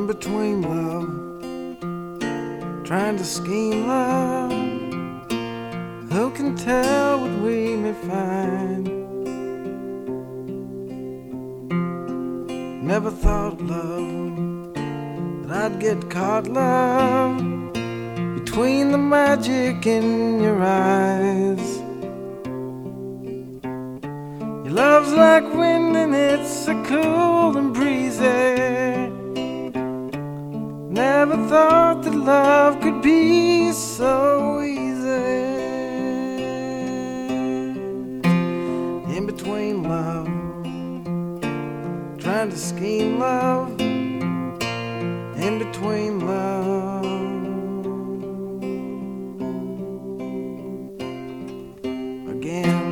in between love, trying to scheme love. Who can tell what we may find? Never thought, love, that I'd get caught, love, between the magic in your eyes. Your love's like wind and it's so cool and breezy. Never thought that love could be so easy. In between love, trying to scheme love, in between love. Again.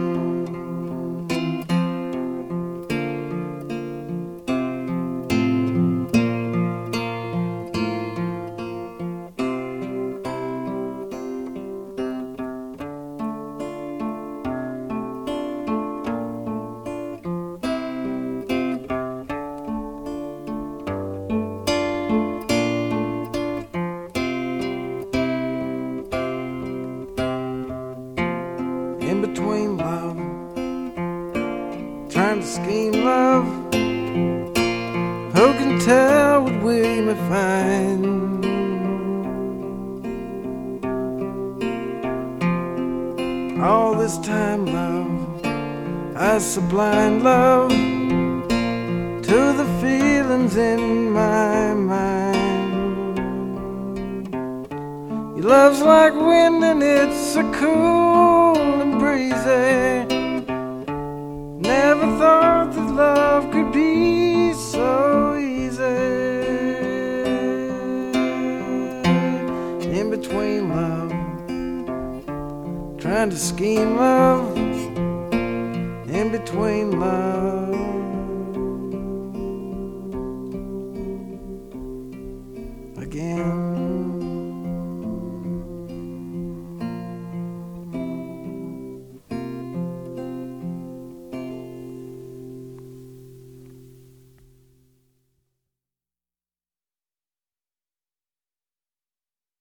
In between love, trying to scheme love. Who can tell what we may find? All this time, love, I was so blind, love, to the feelings in my mind. Your love's like wind and it's so cool and breezy. Never thought that love could be so easy. In between love, trying to scheme love, in between love. Again.